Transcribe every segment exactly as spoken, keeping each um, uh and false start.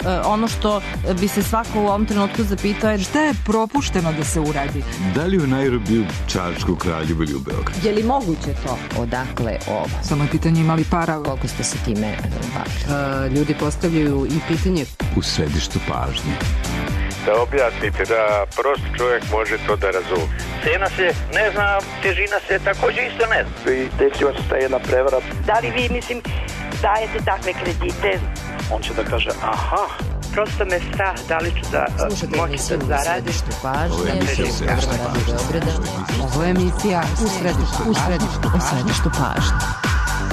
ono što bi se svako u ovom trenutku zapitao je šta je propušteno da se uradi? Da li u Nairobiju, Čačku, Kraljevu ili u Beogradu? Je li moguće to? Odakle ovo? Samo je pitanje imali para. Koliko ste se time bavili? Ljudi postavljaju i pitanje. U središtu pažnje. Da objasnite, da prost čovjek može to da razumije. Cena se ne zna, težina se također isto ne zna. I desila se ta jedna prevara. Da li vi, mislim, dajete takve kredite? On će da kaže, aha. Prosto me strah, da li ću da moći da zaradim. Ovo je emisija u središtu pažnje. Ovo je emisija u središtu pažnje. U središtu pažnje.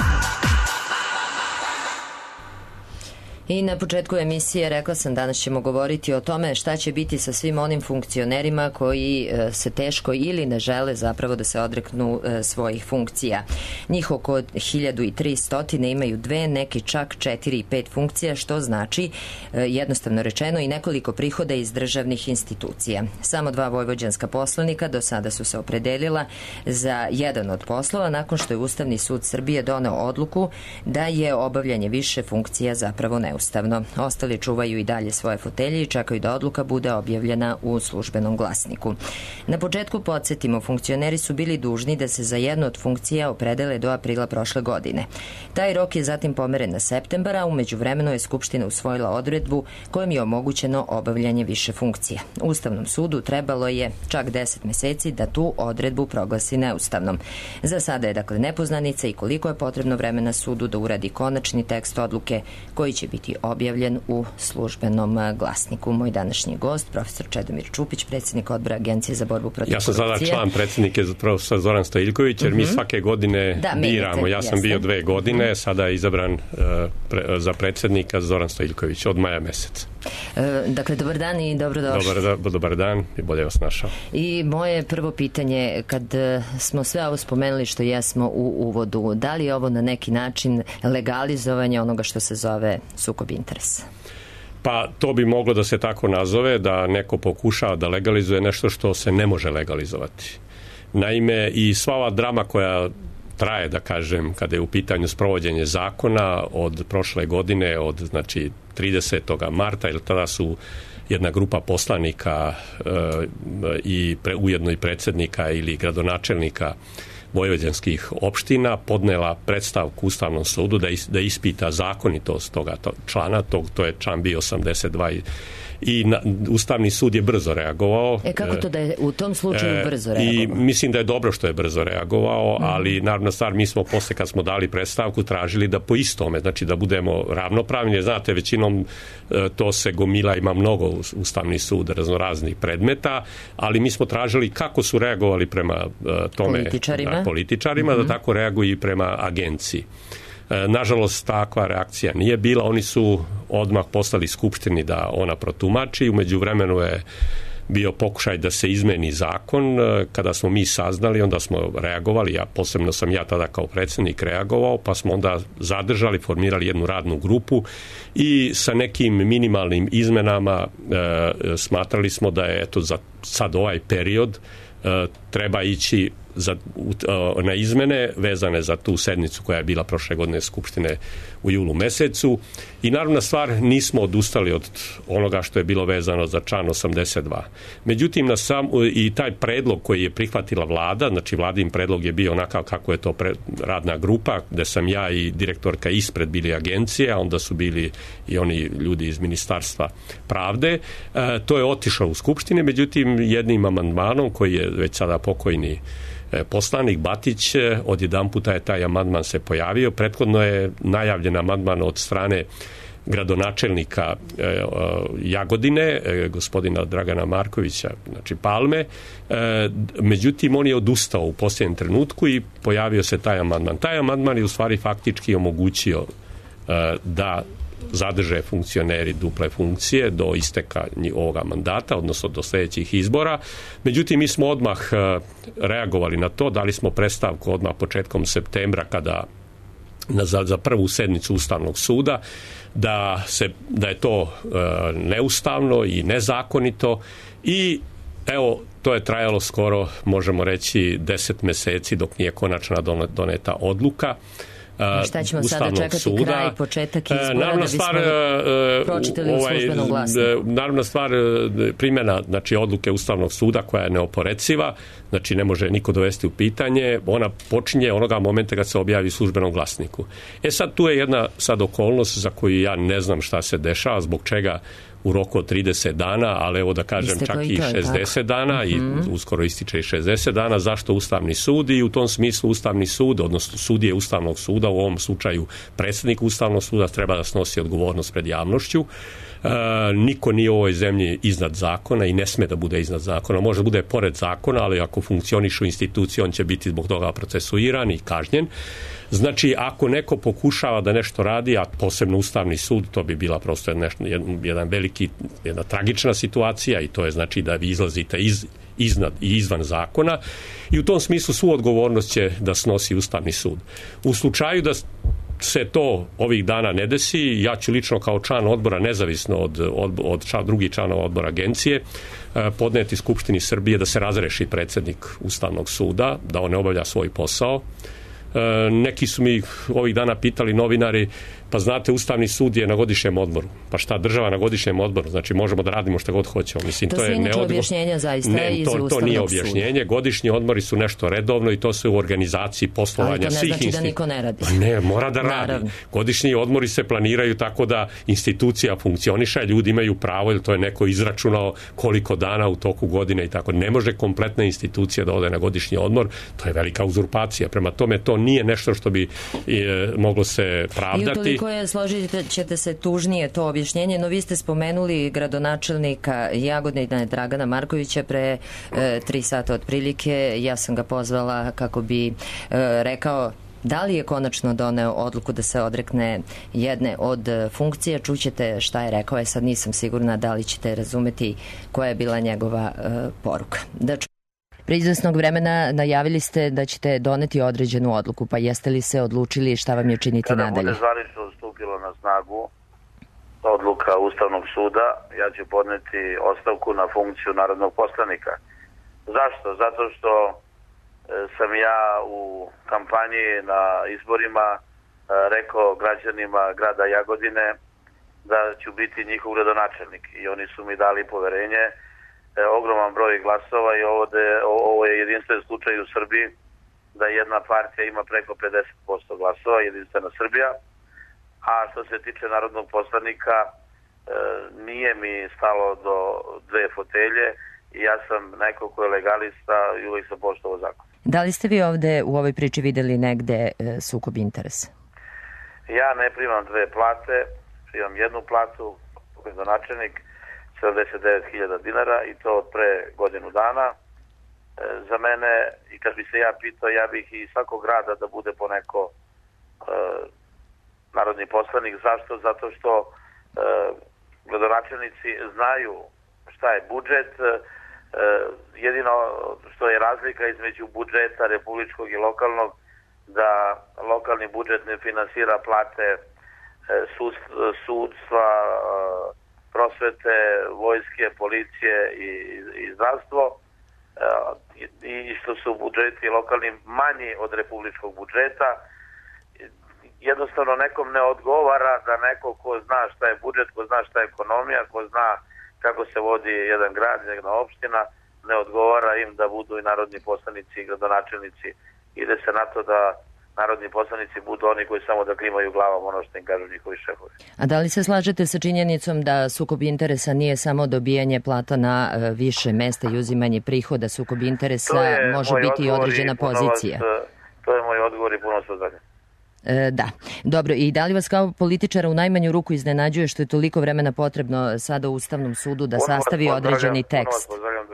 I na početku emisije rekla sam, danas ćemo govoriti o tome šta će biti sa svim onim funkcionerima koji se teško ili ne žele zapravo da se odreknu svojih funkcija. Njih oko hiljadu tristo imaju dve, neki čak četiri i pet funkcija, što znači jednostavno rečeno i nekoliko prihoda iz državnih institucija. Samo dva vojvođanska poslanika do sada su se opredelila za jedan od poslova nakon što je Ustavni sud Srbije doneo odluku da je obavljanje više funkcija zapravo neustavno. Ustavno. Ostali čuvaju i dalje svoje fotelje i čekaju da odluka bude objavljena u službenom glasniku. Na početku podsjetimo, funkcioneri su bili dužni da se za jednu od funkcija opredele do aprila prošle godine. Taj rok je zatim pomeren na septembar, a umeđu vremenu je Skupština usvojila odredbu kojom je omogućeno obavljanje više funkcija. Ustavnom sudu trebalo je čak deset meseci da tu odredbu proglasi neustavnom. Za sada je dakle nepoznanica i koliko je potrebno vremena sudu da uradi konačni tekst odluke koji će biti objavljen u službenom glasniku. Moj današnji gost, profesor Čedomir Čupić, predsjednik odbora Agencije za borbu protiv korupcije. Ja sam sada član predsjednike profesor Zoran Stojiljković, jer uh-huh. mi svake godine da, biramo. Ja sam bio dve godine, uh-huh. sada je izabran uh, pre, za predsjednika Zoran Stojiljković od maja meseca. E, dakle, dobar dan i dobrodošli. Dobar, dobar dan i bolje vas našao. I moje prvo pitanje, kad smo sve ovo spomenuli što jesmo u uvodu, da li je ovo na neki način legalizovanje onoga što se zove sukob interesa? Pa to bi moglo da se tako nazove, da neko pokušava da legalizuje nešto što se ne može legalizovati. Naime, i sva ova drama koja traje, da kažem, kada je u pitanju sprovođenje zakona od prošle godine, od znači tridesetog marta, jer tada su jedna grupa poslanika e, i pre, ujedno i predsjednika ili gradonačelnika vojvođanskih opština podnela predstavku Ustavnom sudu da, is, da ispita zakonitost toga to, člana, tog, to je član bio osamdeset dva i i na, Ustavni sud je brzo reagovao. E kako to da je u tom slučaju brzo reagovao? I mislim da je dobro što je brzo reagovao, mm. ali naravno stvar, mi smo posle kad smo dali predstavku tražili da po istome, znači da budemo ravnopravni. Znate, većinom to se gomila, ima mnogo Ustavni sud raznoraznih predmeta, ali mi smo tražili kako su reagovali prema tome političarima, da, političarima mm-hmm. da tako reaguju i prema agenciji. Nažalost, takva reakcija nije bila. Oni su odmah poslali Skupštini da ona protumači. Umeđu vremenu je bio pokušaj da se izmeni zakon. Kada smo mi saznali, onda smo reagovali. Ja, posebno sam ja tada kao predsjednik reagovao, pa smo onda zadržali, formirali jednu radnu grupu i sa nekim minimalnim izmenama e, smatrali smo da je eto, za sad ovaj period e, treba ići za, na izmene vezane za tu sednicu koja je bila prošle godine Skupštine u julu mesecu. I naravna stvar, nismo odustali od onoga što je bilo vezano za član osamdeset dva. Međutim, na sam, i taj predlog koji je prihvatila vlada, znači vladin predlog je bio onakav kako je to pre, radna grupa, gde sam ja i direktorka ispred bili agencije, a onda su bili i oni ljudi iz Ministarstva pravde. E, to je otišlo u Skupštine, međutim jednim amandmanom koji je već sada pokojni poslanik Batić, odjedanputa je taj amandman se pojavio. Prethodno je najavljen amandman od strane gradonačelnika e, Jagodine, e, gospodina Dragana Markovića, znači Palme. E, međutim, on je odustao u posljednjem trenutku i pojavio se taj amandman. Taj amandman je u stvari faktički omogućio e, da zadrže funkcioneri duple funkcije do isteka ovoga mandata, odnosno do sljedećih izbora. Međutim, mi smo odmah reagovali na to, dali smo predstavku odmah početkom septembra kada za, za prvu sednicu Ustavnog suda da, se, da je to e, neustavno i nezakonito i evo, to je trajalo skoro, možemo reći, deset meseci dok nije konačna doneta odluka. Šta ćemo Ustavnog sada čekati suda. kraj, početak izbora da bismo stvar, pročitali u službenom glasniku? Naravna stvar, primjena, znači, odluke Ustavnog suda koja je neoporeciva, znači ne može niko dovesti u pitanje, ona počinje onoga momenta kad se objavi u službenom glasniku. E sad tu je jedna sad okolnost za koju ja ne znam šta se dešava, zbog čega u roku od trideset dana, ali evo da kažem Isteko čak i i to je šezdeset tako. dana Mm-hmm. i uskoro ističe i šezdeset dana. Zašto Ustavni sud? I u tom smislu Ustavni sud, odnosno sudije Ustavnog suda, u ovom slučaju predsjednik Ustavnog suda, treba da snosi odgovornost pred javnošću. E, niko nije u ovoj zemlji iznad zakona i ne sme da bude iznad zakona. Može da bude pored zakona, ali ako funkcionišu institucije, on će biti zbog toga procesuiran i kažnjen. Znači, ako neko pokušava da nešto radi, a posebno Ustavni sud, to bi bila prosto nešto, jedan veliki, jedna tragična situacija, i to je znači da vi izlazite iz, iznad i izvan zakona, i u tom smislu svu odgovornost će da snosi Ustavni sud. U slučaju da se to ovih dana ne desi, ja ću lično kao član odbora, nezavisno od, od, od član, drugih članova odbora agencije, podneti Skupštini Srbije da se razreši predsjednik Ustavnog suda, da on ne obavlja svoj posao. Neki su mi ovih dana pitali novinari, pa znate, Ustavni sud je na godišnjem odmoru. Pa šta, država na godišnjem odmoru? Znači, možemo da radimo šta god hoćemo. Mislim, to, to je je neodgo... objašnjenja zaista ne, iz to, Ustavnog to nije suda. objašnjenje. Godišnji odmori su nešto redovno i to su u organizaciji poslovanja svih institucija. Ali to ne znači da niko ne radi. Ne, mora da radi. Naravno. Godišnji odmori se planiraju tako da institucija funkcioniše, ljudi imaju pravo, jer to je neko izračunao koliko dana u toku godine i tako. Ne može kompletna institucija da ode na godišnji odmor, to je velika uzurpacija. Prema tome, to nije nešto što bi e, moglo se pravdati. I utoliko je, složite ćete se, tužnije to objašnjenje, no vi ste spomenuli gradonačelnika Jagodine Dragana Markovića pre e, tri sata otprilike. Ja sam ga pozvala kako bi e, rekao da li je konačno doneo odluku da se odrekne jedne od funkcija. Čućete šta je rekao, je sad nisam sigurna da li ćete razumeti koja je bila njegova e, poruka. Da ču... Pre izvesnog vremena najavili ste da ćete doneti određenu odluku, pa jeste li se odlučili šta vam je činiti Kada nadalje? Kada bude zvanično stupilo na snagu odluka Ustavnog suda, ja ću podneti ostavku na funkciju narodnog poslanika. Zašto? Zato što e, sam ja u kampanji na izborima e, rekao građanima grada Jagodine da ću biti njihov gradonačelnik i oni su mi dali poverenje, e, ogroman broj glasova, i ovo, de, ovo je jedinstven slučaj u Srbiji da jedna partija ima preko pedeset posto glasova, Jedinstvena Srbija. A što se tiče narodnog poslanika, e, nije mi stalo do dve fotelje i ja sam neko ko je legalista i uvijek sam poštovao zakon. Da li ste vi ovde u ovoj priči videli negde e, sukob interesa? Ja ne primam dve plate, primam jednu platu, gradonačelnik, sedamdeset devet hiljada dinara, i to od pre godinu dana. E, za mene, i kad bi se ja pitao, ja bih i svakog grada da bude poneko e, narodni poslanik. Zašto? Zato što e, gradonačelnici znaju šta je budžet. E, jedino što je razlika između budžeta republičkog i lokalnog, da lokalni budžet ne finansira plate e, sud, sudstva, e, prosvete, vojske, policije i, i zdravstvo, e, i što su budžeti lokalni manji od republičkog budžeta. Jednostavno nekom ne odgovara da neko ko zna šta je budžet, ko zna šta je ekonomija, ko zna kako se vodi jedan grad, jedna opština, ne odgovara im da budu i narodni poslanici i gradonačelnici. Ide se na to da narodni poslanici budu oni koji samo da klimaju glavom ono što im kažu njihovi šefovi. A da li se slažete sa činjenicom da sukob interesa nije samo dobijanje plata na e, više mesta i uzimanje prihoda? Sukob interesa može biti i određena pozicija. Vas, to je moj odgovor i puno sve. E, da. Dobro, i da li vas kao političara u najmanju ruku iznenađuje što je toliko vremena potrebno sada u Ustavnom sudu da sastavi određeni tekst?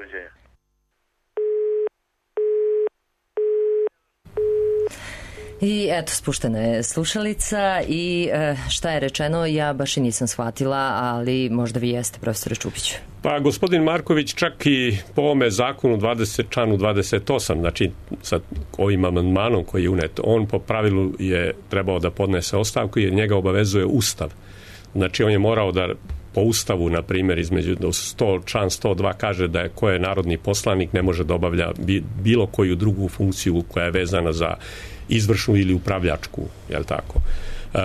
I eto, spuštena je slušalica i e, šta je rečeno, ja baš i nisam shvatila, ali možda vi jeste, profesore Čupiću. Pa gospodin Marković čak i po ovome zakonu dvadeset, članu dvadeset osam, znači sa ovim amandmanom koji je unet, on po pravilu je trebao da podnese ostavku jer njega obavezuje Ustav. Znači on je morao da po ustavu, na primjer, između sto, član sto dva kaže da je ko je narodni poslanik ne može da obavlja bilo koju drugu funkciju koja je vezana za izvršnu ili upravljačku, je li tako? Uh,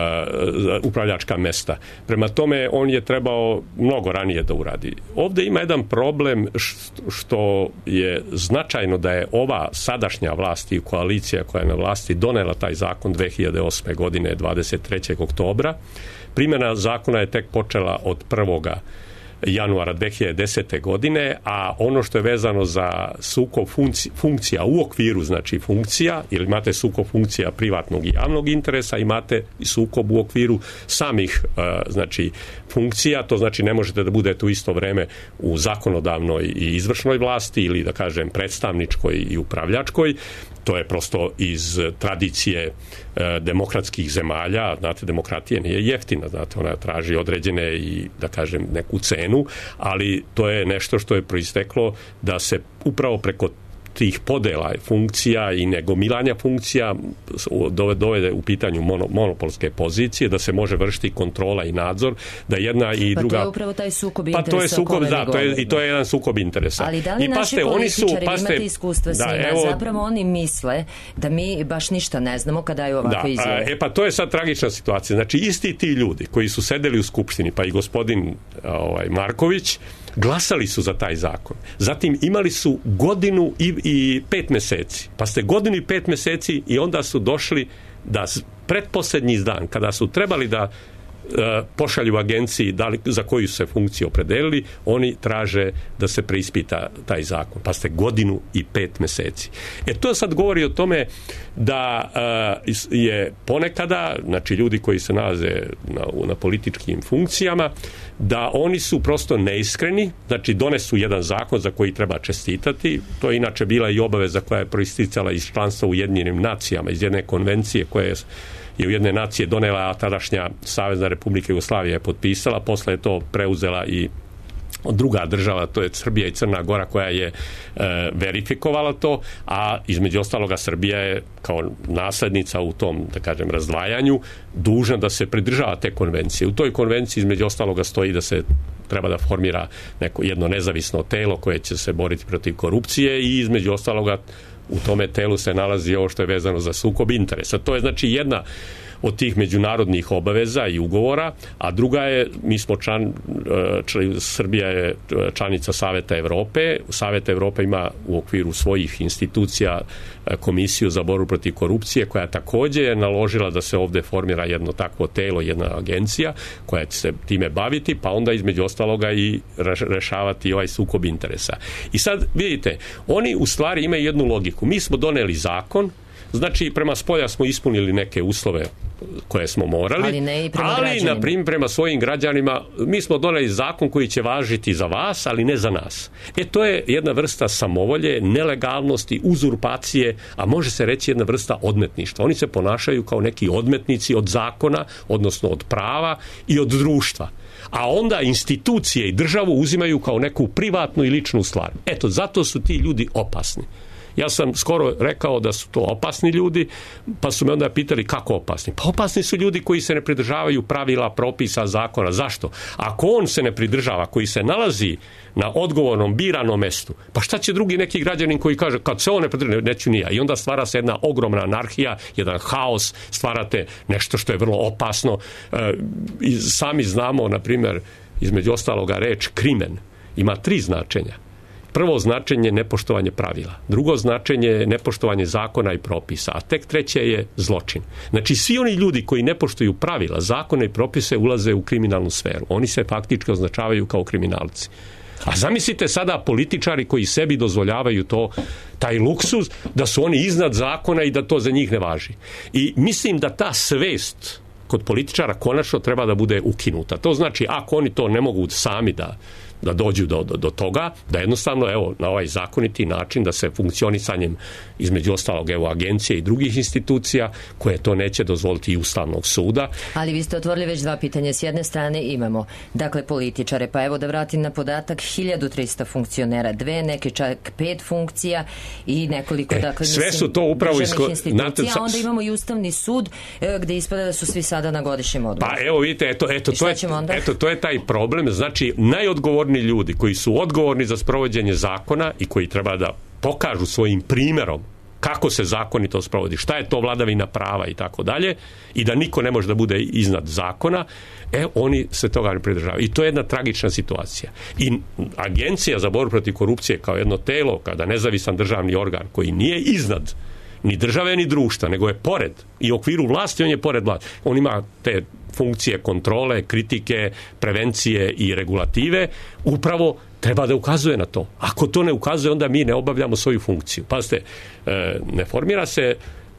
uh, upravljačka mesta. Prema tome, on je trebao mnogo ranije da uradi. Ovdje ima jedan problem što je značajno da je ova sadašnja vlast i koalicija koja je na vlasti donela taj zakon dve hiljade osme godine, dvadeset trećeg oktobra. Primjena zakona je tek počela od prvoga januara dve hiljade desete godine, a ono što je vezano za sukob funkcija u okviru, znači funkcija, ili imate sukob funkcija privatnog i javnog interesa, imate i sukob u okviru samih znači funkcija, to znači ne možete da budete u isto vreme u zakonodavnoj i izvršnoj vlasti ili da kažem predstavničkoj i upravljačkoj. To je prosto iz tradicije e, demokratskih zemalja. Znate, demokratija nije jeftina, znate, ona traži određene i, da kažem, neku cenu, ali to je nešto što je proisteklo da se upravo preko tih podela funkcija i negomilanja funkcija dovede u pitanju mono, monopolske pozicije, da se može vršiti kontrola i nadzor, da jedna i pa druga... Pa to je upravo taj sukob interesa. Pa to je sukob, da, to je, i to je jedan sukob interesa. Ali da li I naši paste, političari, oni su, paste, imate iskustva s da, njima, evo, zapravo oni misle da mi baš ništa ne znamo kada je ovako da, izjave. E pa to je sad tragična situacija. Znači isti ti ljudi koji su sedeli u Skupštini, pa i gospodin ovaj, Marković, glasali su za taj zakon. Zatim imali su godinu i, i pet meseci. Pa ste godinu i pet meseci i onda su došli da pretposljednji dan, kada su trebali da e, pošalju agenciji da li, za koju se funkciju opredelili, oni traže da se preispita taj zakon. Pa ste godinu i pet meseci. E to sad govori o tome da e, je ponekada, znači ljudi koji se nalaze na, na političkim funkcijama, da oni su prosto neiskreni, znači donesu jedan zakon za koji treba čestitati. To je inače bila i obaveza koja je proisticala iz članstva u Ujedinjenim nacijama, iz jedne konvencije koje je je u jedne nacije donela, a tadašnja Savezna Republika Jugoslavija je potpisala, posle je to preuzela i druga država, to je Srbija i Crna Gora koja je e, verifikovala to, a između ostaloga Srbija je kao naslednica u tom, da kažem, razdvajanju dužna da se pridržava te konvencije. U toj konvenciji između ostaloga stoji da se treba da formira neko jedno nezavisno telo koje će se boriti protiv korupcije i između ostaloga u tome telu se nalazi ovo što je vezano za sukob interesa. To je znači jedna od tih međunarodnih obaveza i ugovora, a druga je, mi smo član, član Srbija je članica Saveta Evrope. Saveta Evrope ima u okviru svojih institucija komisiju za borbu protiv korupcije koja također je naložila da se ovdje formira jedno takvo telo, jedna agencija koja će se time baviti, pa onda između ostaloga i rešavati ovaj sukob interesa. I sad vidite, oni u stvari imaju jednu logiku. Mi smo doneli zakon, znači prema spolja smo ispunili neke uslove koje smo morali, ali, ne i prema ali na primjer prema svojim građanima mi smo doneli zakon koji će važiti za vas, ali ne za nas. E to je jedna vrsta samovolje, nelegalnosti, uzurpacije, a može se reći jedna vrsta odmetništva. Oni se ponašaju kao neki odmetnici od zakona, odnosno od prava i od društva. A onda institucije i državu uzimaju kao neku privatnu i ličnu stvar. Eto, zato su ti ljudi opasni. Ja sam skoro rekao da su to opasni ljudi, pa su me onda pitali kako opasni. Pa opasni su ljudi koji se ne pridržavaju pravila, propisa, zakona. Zašto? Ako on se ne pridržava, koji se nalazi na odgovornom, biranom mestu, pa šta će drugi neki građanin koji kaže kad se on ne pridržava, neću ni ja. I onda stvara se jedna ogromna anarhija, jedan haos, stvarate nešto što je vrlo opasno. E, i sami znamo, na primjer, između ostaloga reč krimen ima tri značenja. Prvo značenje je nepoštovanje pravila. Drugo značenje je nepoštovanje zakona i propisa. A tek treće je zločin. Znači, svi oni ljudi koji ne poštuju pravila, zakone i propise ulaze u kriminalnu sferu. Oni se faktički označavaju kao kriminalci. A zamislite sada političari koji sebi dozvoljavaju to, taj luksuz, da su oni iznad zakona i da to za njih ne važi. I mislim da ta svest kod političara konačno treba da bude ukinuta. To znači, ako oni to ne mogu sami da da dođu do, do, do toga, da jednostavno, evo, na ovaj zakoniti način da se funkcionisanjem između ostalog, evo, agencije i drugih institucija koje to neće dozvoliti i Ustavnog suda. Ali vi ste otvorili već dva pitanja. S jedne strane imamo, dakle, političare, pa evo da vratim na podatak, hiljadu trista funkcionera, dve, neke čak pet funkcija i nekoliko, e, dakle, sve mislim, su to upravo državnih isko... institucija, a onda imamo i Ustavni sud e, gde ispada da su svi sada na godišnjem odmoru. Pa evo vidite, eto, eto, to je, eto, to je taj problem. Znači, najodgovorniji ljudi koji su odgovorni za sprovođenje zakona i koji treba da pokažu svojim primjerom kako se zakonito sprovodi, šta je to vladavina prava i tako dalje, i da niko ne može da bude iznad zakona, e, oni se toga ne pridržavaju. I to je jedna tragična situacija. I Agencija za borbu protiv korupcije kao jedno telo, kada nezavisan državni organ koji nije iznad ni države ni društva, nego je pored i u okviru vlasti, on je pored vlasti. On ima te funkcije kontrole, kritike, prevencije i regulative, upravo treba da ukazuje na to. Ako to ne ukazuje, onda mi ne obavljamo svoju funkciju. Pazite, ne formira se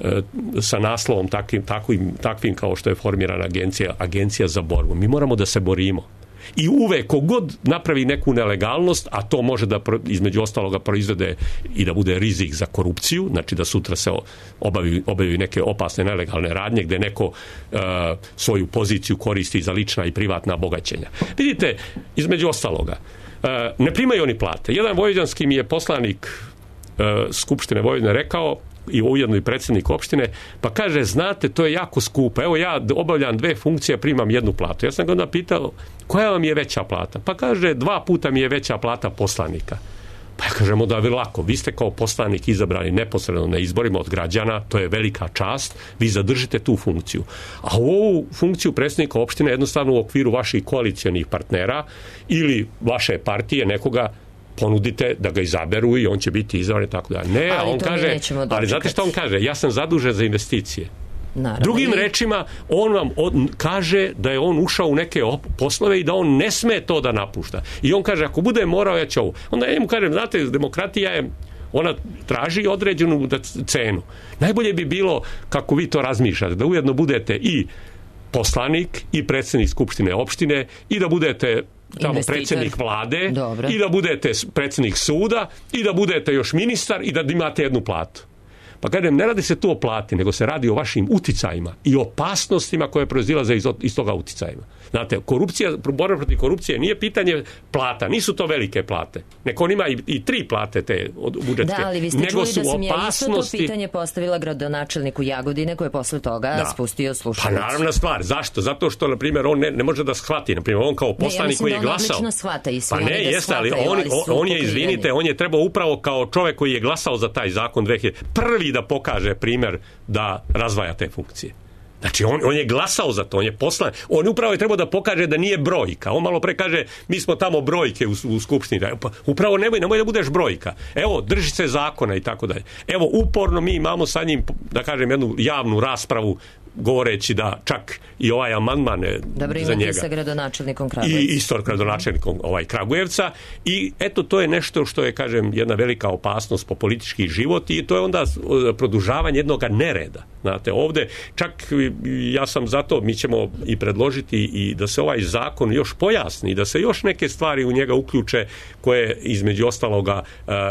sa naslovom takvim, takvim, takvim kao što je formirana agencija, agencija za borbu. Mi moramo da se borimo. I uvek, kogod napravi neku nelegalnost, a to može da između ostaloga proizvede i da bude rizik za korupciju, znači da sutra se obavi, obavi neke opasne nelegalne radnje gde neko uh, svoju poziciju koristi za lična i privatna bogaćenja. Vidite, između ostaloga, uh, ne primaju oni plate. Jedan vojvođanski mi je poslanik uh, Skupštine Vojvodine rekao, i ujedno i predsjednik opštine, pa kaže, znate, to je jako skupo. Evo ja obavljam dve funkcije, primam jednu platu. Ja sam ga onda pitao, koja vam je veća plata? Pa kaže, dva puta mi je veća plata poslanika. Pa ja kažemo da je lako. Vi ste kao poslanik izabrani neposredno na izborima od građana, to je velika čast, vi zadržite tu funkciju. A u ovu funkciju predsjednika opštine jednostavno u okviru vaših koalicijonih partnera ili vaše partije nekoga ponudite da ga izaberu i on će biti izabran i tako da. Ne, ali on kaže, ali znate što on kaže? Ja sam zadužen za investicije. Naravno. Drugim rečima, on vam od, kaže da je on ušao u neke op- poslove i da on ne sme to da napušta. I on kaže, ako bude morao, ja ću ovo. Onda ja mu kažem, znate, demokratija je, ona traži određenu cenu. Najbolje bi bilo, kako vi to razmišljate, da ujedno budete i poslanik i predsjednik Skupštine opštine i da budete tamo predsjednik vlade. Dobro. I da budete predsjednik suda i da budete još ministar i da imate jednu platu. Pa kažem, ne radi se tu o plati, nego se radi o vašim uticajima i opasnostima koje proizilaze iz, iz toga uticajima. Znate, korupcija, borba protiv korupcije nije pitanje plata, nisu to velike plate. Neko on ima i, i tri plate te od budžetske. Da, ali vi ste nego čuli su da sam opasnosti... ja isto to pitanje postavila gradonačelniku Jagodine koji je posle toga da. spustio slušalicu. Pa naravna stvar, zašto? Zato što, na primjer, on ne, ne može da shvati. Na primjer, on kao poslanik koji je da glasao... Shvata i pa ne, da jeste, ali on, ali on, on je, izvinite, on je trebao upravo kao čovjek koji je glasao za taj zakon dve hiljade prvi da pokaže primjer da razvaja te funkcije. Znači, on, on je glasao za to, on je poslan. On upravo je trebao da pokaže da nije brojka. On malo pre kaže, mi smo tamo brojke u, u skupštini. Pa, upravo nemoj, nemoj da budeš brojka. Evo, drži se zakona i tako dalje. Evo, uporno mi imamo sa njim, da kažem, jednu javnu raspravu govoreći da čak i ovaj amandman je Dobro, za njega. Dobro, sa gradonačelnikom Kragujevca. I isto gradonačelnikom ovaj Kragujevca. I eto, to je nešto što je, kažem, jedna velika opasnost po politički život i to je onda produžavanje jednog nereda. Znate, ovde čak ja sam zato, mi ćemo i predložiti i da se ovaj zakon još pojasni, da se još neke stvari u njega uključe koje između ostaloga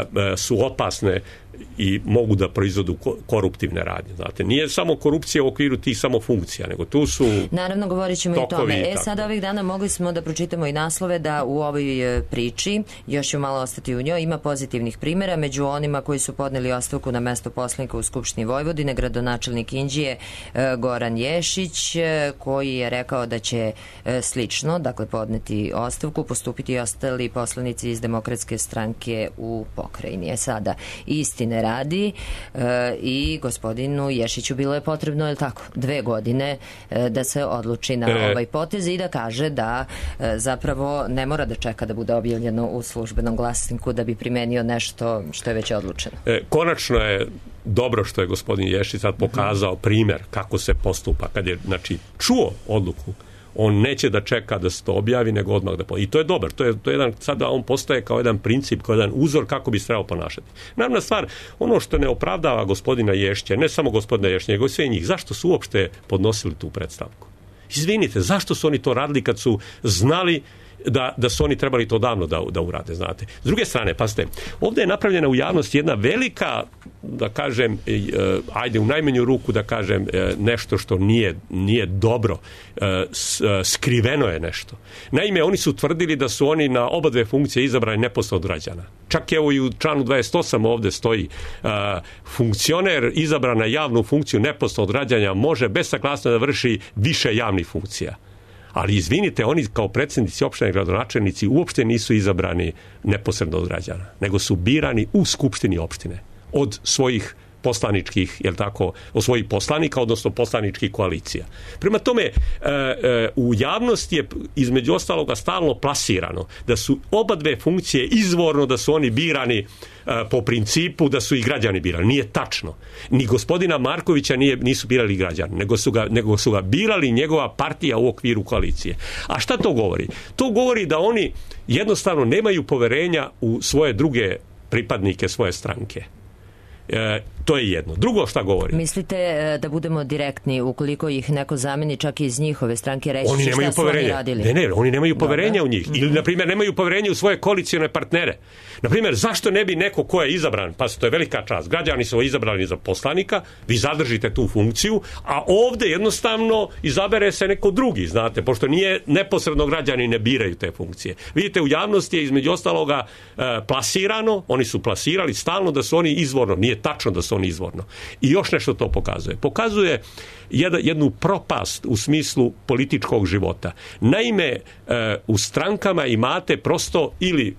su opasne i mogu da proizvodu koruptivne radnje. Znate, nije samo korupcija u okviru tih samo funkcija, nego tu su naravno, govorit ćemo i o tome. E, sad ovih dana mogli smo da pročitamo i naslove da u ovoj priči, još ću malo ostati u njoj, ima pozitivnih primjera. Među onima koji su podneli ostavku na mesto poslanika u Skupštini Vojvodine, gradonačelnik Inđije Goran Ješić, koji je rekao da će slično, dakle podneti ostavku, postupiti i ostali poslanici iz Demokratske stranke u pokrajini. Je sada istine radi e, i gospodinu Ješiću bilo je potrebno, je li tako, dve godine e, da se odluči na e... ovaj potez i da kaže da e, zapravo ne mora da čeka da bude objavljeno u službenom glasniku da bi primenio nešto što je već odlučeno. E, konačno je dobro što je gospodin Ješić sad pokazao primjer kako se postupa kad je, znači, čuo odluku. On neće da čeka da se to objavi, nego odmah da... I to je dobar. To je, to je jedan, sada on postaje kao jedan princip, kao jedan uzor kako bi se trebao ponašati. Naravna stvar, ono što ne opravdava gospodina Ješića, ne samo gospodina Ješića, nego sve njih, zašto su uopšte podnosili tu predstavku? Izvinite, zašto su oni to radili kad su znali da, da su oni trebali to davno da, da urade, znate. S druge strane, pazite, ovdje je napravljena u javnosti jedna velika, da kažem, ajde u najmanju ruku da kažem, nešto što nije, nije dobro, skriveno je nešto. Naime, oni su tvrdili da su oni na oba dve funkcije izabrani neposredno od građana. Čak evo i u članu dvadeset osam ovdje stoji, funkcioner izabran na javnu funkciju neposredno od građana može bez saglasnosti da vrši više javnih funkcija. Ali izvinite, oni kao predsjednici opštine i gradonačelnici uopšte nisu izabrani neposredno od građana, nego su birani u skupštini opštine od svojih poslaničkih, jel tako, od svojih poslanika, odnosno poslaničkih koalicija. Prema tome, e, e, u javnosti je između ostaloga stalno plasirano da su oba dve funkcije izvorno, da su oni birani e, po principu da su i građani birali. Nije tačno. Ni gospodina Markovića nije, nisu birali građani, nego su, ga, nego su ga birali njegova partija u okviru koalicije. A šta to govori? To govori da oni jednostavno nemaju poverenja u svoje druge pripadnike svoje stranke. E, to je jedno. Drugo šta govori? Mislite da budemo direktni, ukoliko ih neko zameni čak iz njihove stranke, reći oni šta su oni radili? Ne, ne, oni nemaju poverenja Dobre. u njih. Ili, na primjer, nemaju poverenja u svoje koalicione partnere. Na primjer, zašto ne bi neko ko je izabran, pa to je velika čast, građani su izabrani za poslanika, vi zadržite tu funkciju, a ovdje jednostavno izabere se neko drugi, znate, pošto nije neposredno građani ne biraju te funkcije. Vidite, u javnosti je između ostaloga e, plasirano, oni su plasirali stalno da su oni izvorno, nije tačno da su oni izvorno. I još nešto to pokazuje. Pokazuje jednu propast u smislu političkog života. Naime, u strankama imate prosto ili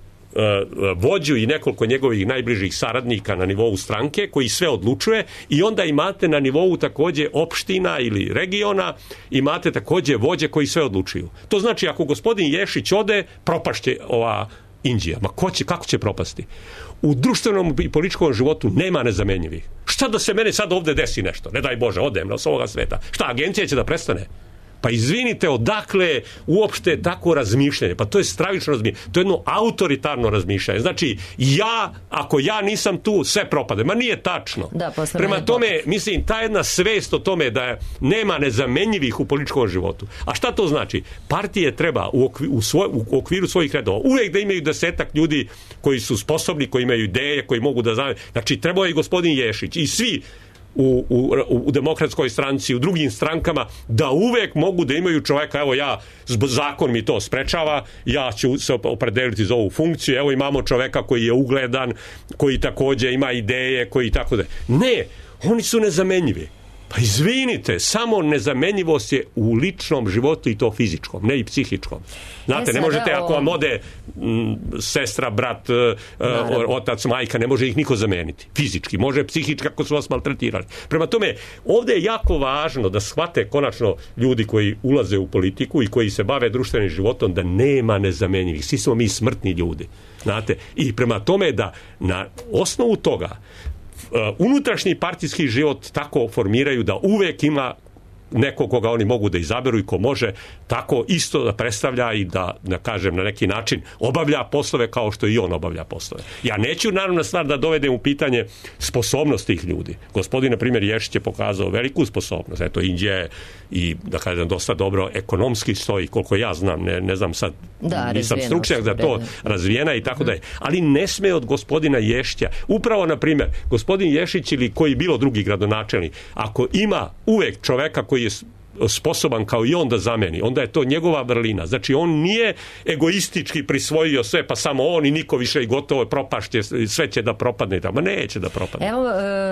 vođu i nekoliko njegovih najbližih saradnika na nivou stranke koji sve odlučuje i onda imate na nivou također opština ili regiona, imate također vođe koji sve odlučuju. To znači ako gospodin Ješić ode, propašće ova Inđija. Ma ko će, kako će propasti? U društvenom i političkom životu nema nezamenjivih. Šta da se mene sad ovdje desi nešto? Ne daj Bože, odem na ovoga sveta. Šta, agencija će da prestane? Pa izvinite, odakle uopšte tako razmišljanje? Pa to je stravično razmišljanje. To je jedno autoritarno razmišljanje. Znači, ja, ako ja nisam tu, sve propade. Ma nije tačno. Da, prema tome, popis. Mislim, ta jedna svest o tome da nema nezamenjivih u političkom životu. A šta to znači? Partije treba u okviru, u svoj, u okviru svojih redova uvijek da imaju desetak ljudi koji su sposobni, koji imaju ideje, koji mogu da znaju. Znači, trebao je i gospodin Ješić i svi U, u, u demokratskoj stranci, u drugim strankama, da uvek mogu da imaju čoveka, evo ja, zakon mi to sprečava, ja ću se opredeliti za ovu funkciju, evo imamo čoveka koji je ugledan, koji također ima ideje, koji tako da. Ne, oni su nezamenjivi. Pa izvinite, samo nezamenjivost je u ličnom životu i to fizičkom, ne i psihičkom. Znate, ne možete, ako vam ode m, sestra, brat, Naravno. otac, majka, ne može ih niko zameniti. Fizički, može psihički ako su vas maltretirali. Prema tome, ovdje je jako važno da shvate konačno ljudi koji ulaze u politiku i koji se bave društvenim životom da nema nezamenjivih. Svi smo mi smrtni ljudi. Znate, i prema tome da na osnovu toga unutrašnji partijski život tako formiraju da uvek ima neko koga oni mogu da izaberu i ko može tako isto da predstavlja i da, da kažem, na neki način obavlja poslove kao što i on obavlja poslove. Ja neću naravno stvar da dovedem u pitanje sposobnost tih ljudi. Gospodin, na primjer, Ješić je pokazao veliku sposobnost. Eto, Indija je i, da kažem, dosta dobro ekonomski stoji, koliko ja znam, ne, ne znam sad, da, nisam stručnjak za to, razvijena i tako da je. Ali ne sme od gospodina Ješića. Upravo, na primjer, gospodin Ješić ili koji bilo drugi gradonačelnik, ako ima uvek čoveka koji je sposoban kao i on da zameni, onda je to njegova vrlina. Znači, on nije egoistički prisvojio sve, pa samo on i niko više i gotovo propašće, sve će da propadne. Ma neće da propadne. Evo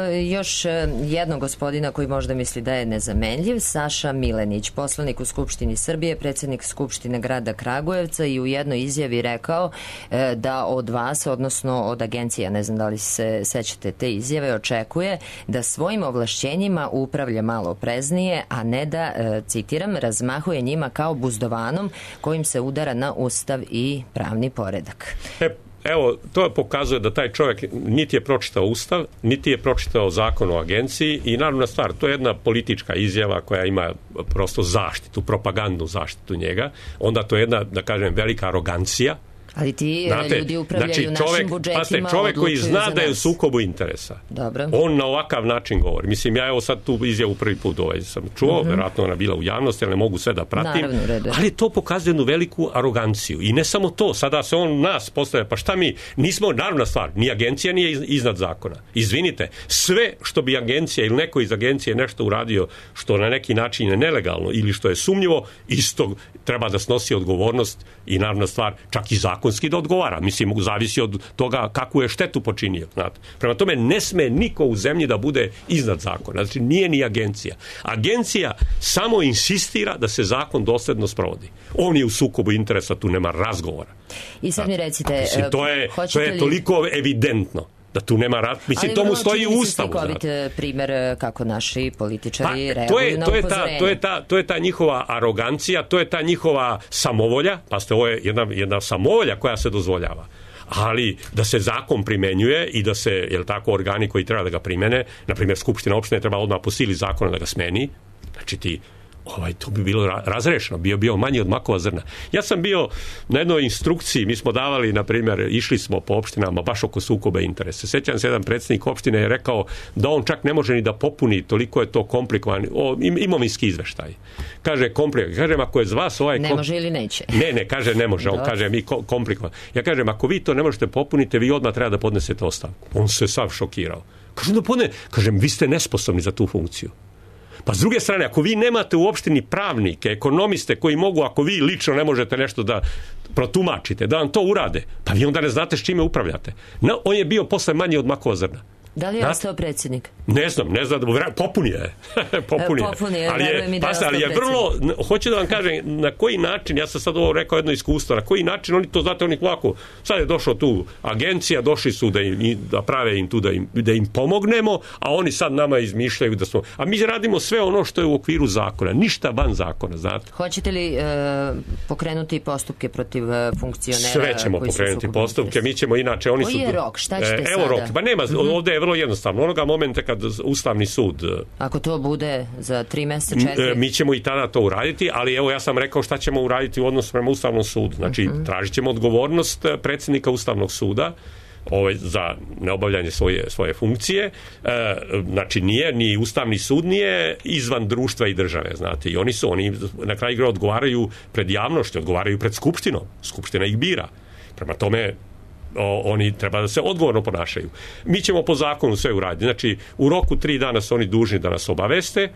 još jednog gospodina koji možda misli da je nezamenljiv, Saša Milenić, poslanik u Skupštini Srbije, predsjednik Skupštine grada Kragujevca, i u jednoj izjavi rekao da od vas, odnosno od agencija, ne znam da li se sećate te izjave, očekuje da svojim ovlašćenjima upravlja malo opreznije, a ne da, citiram, razmahuje njima kao buzdovanom kojim se udara na ustav i pravni poredak. E, evo, to pokazuje da taj čovjek niti je pročitao ustav, niti je pročitao zakon o agenciji i naravno stvar, to je jedna politička izjava koja ima prosto zaštitu, propagandnu zaštitu njega, onda to je jedna, da kažem, velika arogancija, Ali ti Znate, ljudi upravljaju znači, čovek, našim budžetima, paste, čovek koji zna da je u sukobu interesa, Dobro. on na ovakav način govori. Mislim, ja evo sad tu izjavu prvi put ovaj sam čuo, uh-huh. verovatno ona bila u javnosti, ali ne mogu sve da pratim. Naravno, ali to pokazuje jednu veliku aroganciju. I ne samo to, sada se on nas postavlja, pa šta mi, nismo, naravna stvar, ni agencija nije iznad zakona. Izvinite, sve što bi agencija ili neko iz agencije nešto uradio što na neki način je nelegalno ili što je sumnjivo, isto treba da snosi odgovornost i naravna stvar, čak i zakonski da odgovara. Mislim, zavisi od toga kakvu je štetu počinio. Znate. Prema tome, ne sme niko u zemlji da bude iznad zakona. Znači, nije ni agencija. Agencija samo insistira da se zakon dosledno sprovodi. On je u sukobu interesa, tu nema razgovora. I sad mi recite... Mislim, to je, to je toliko evidentno da tu nema rad. Mislim, tomu stoji u Ustavu. Ali vrlo primjer kako naši političari pa, reaguju je, na to je upozorenje. Ta, to, je ta, to je ta njihova arogancija, to je ta njihova samovolja, pa ste ovo je jedna, jedna samovolja koja se dozvoljava. Ali da se zakon primenjuje i da se, jel tako, organi koji treba da ga primene, na primjer Skupština opštine treba odmah po sili zakona da ga smeni, znači ti ovaj, to bi bilo razrešeno, bio bio manji od makova zrna. Ja sam bio na jednoj instrukciji, mi smo davali, na primjer, išli smo po opštinama baš oko sukoba interesa. Sjećam se, jedan predsjednik opštine je rekao da on čak ne može ni da popuni, toliko je to komplikovan, o, imovinski izveštaj. Kaže, komplikovan. Kažem, ako je z vas ovaj... Ne može ili neće? Ne, ne, kaže, ne može. On kaže, mi komplikovan. Ja kažem, ako vi to ne možete popuniti, vi odmah treba da podnesete ostavku. On se sav šokirao. Kažem, da podne... Kažem, vi ste nesposobni za tu funkciju. Pa s druge strane, ako vi nemate u opštini pravnike, ekonomiste koji mogu, ako vi lično ne možete nešto da protumačite, da vam to urade, pa vi onda ne znate s čime upravljate. No, on je bio posle manji od makova zrna. Da li je ostao predsjednik? Ne znam, ne znam, popunije je. popunije. Popunije, ali je, da ali je vrlo, hoću da vam kažem, na koji način, ja sam sad ovo rekao jedno iskustvo, na koji način oni to, znate, oni ovako, sad je došlo tu agencija, došli su da, im, da prave im tu, da im, da im pomognemo, a oni sad nama izmišljaju da smo, a mi radimo sve ono što je u okviru zakona, ništa van zakona, znate. Hoćete li e, pokrenuti postupke protiv funkcionera? Sve ćemo pokrenuti postupke, mi ćemo inače, oni koji su... Koji je rok, šta ćete e, sada? Evo rok, pa nema, mm-hmm. ovdje je vrlo jednostavno. Onoga momenta kad Ustavni sud... Ako to bude za tri mjeseca, četiri... Mi ćemo i tada to uraditi, ali evo ja sam rekao šta ćemo uraditi u odnosu prema Ustavnom sudu. Znači, uh-huh. tražit ćemo odgovornost predsjednika Ustavnog suda ovaj, za neobavljanje svoje, svoje funkcije. E, znači, nije, ni Ustavni sud nije izvan društva i države, znate. I oni su, oni na kraju igra odgovaraju pred javnošću, odgovaraju pred Skupštinom. Skupština ih bira. Prema tome, O, oni treba da se odgovorno ponašaju. Mi ćemo po zakonu sve uraditi. Znači, u roku tri dana su oni dužni da nas obaveste.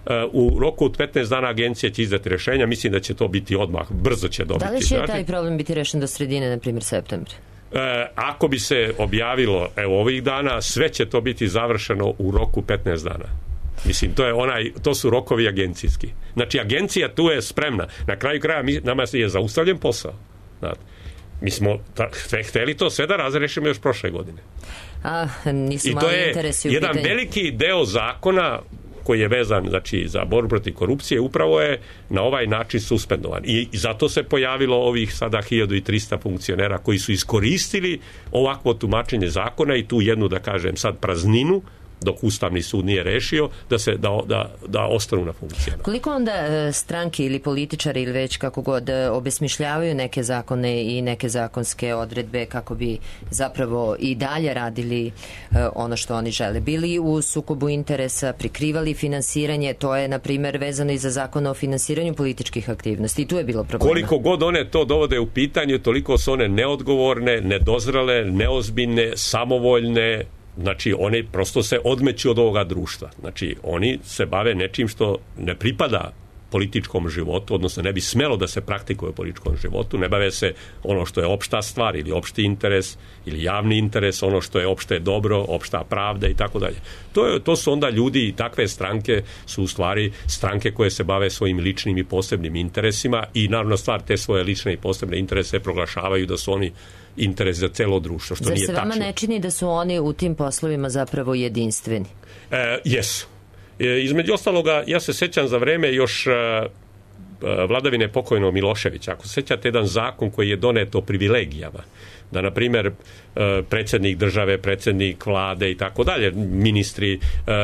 U roku od petnaest dana agencija će izdati rješenja. Mislim da će to biti odmah. Brzo će dobiti. Da li će znači, taj problem biti rešen do sredine, na primjer, septembra? E, ako bi se objavilo evo, ovih dana, sve će to biti završeno u roku petnaest dana. Mislim, to je onaj, to su rokovi agencijski. Znači, agencija tu je spremna. Na kraju kraja mi, nama je zaustavljen posao. Znate. Mi smo ta, hteli to sve da razrešimo još prošle godine. A, nisu I to je jedan pitanju. veliki deo zakona koji je vezan, znači, za borbu protiv korupcije, upravo je na ovaj način suspendovan. I, i zato se pojavilo ovih sada hiljadu trista funkcionera koji su iskoristili ovakvo tumačenje zakona i tu jednu, da kažem, sad prazninu, dok Ustavni sud nije rešio, da se da, da, da ostanu na funkcijama. Koliko onda stranke ili političari ili već kako god obesmišljavaju neke zakone i neke zakonske odredbe kako bi zapravo i dalje radili ono što oni žele? Bili u sukobu interesa, prikrivali finansiranje, to je na primjer vezano i za zakon o finansiranju političkih aktivnosti i tu je bilo problema. Koliko god one to dovode u pitanju, toliko su one neodgovorne, nedozrele, neozbiljne, samovoljne. Znači, oni prosto se odmeću od ovoga društva. Znači, oni se bave nečim što ne pripada političkom životu, odnosno ne bi smelo da se praktikuje u političkom životu, ne bave se ono što je opšta stvar ili opšti interes ili javni interes, ono što je opšte dobro, opšta pravda i tako dalje. To je, to su onda ljudi i takve stranke su u stvari stranke koje se bave svojim ličnim i posebnim interesima i naravno stvar te svoje lične i posebne interese proglašavaju da su oni interes za celo društvo, što Zar nije tačno. Zar se vama ne čini da su oni u tim poslovima zapravo jedinstveni? E, jesu. E, između ostaloga, ja se sećam za vreme još e, vladavine pokojnog Miloševića, ako se sjećate jedan zakon koji je donet o privilegijama, da na primjer predsjednik države, predsjednik vlade i tako dalje, ministri,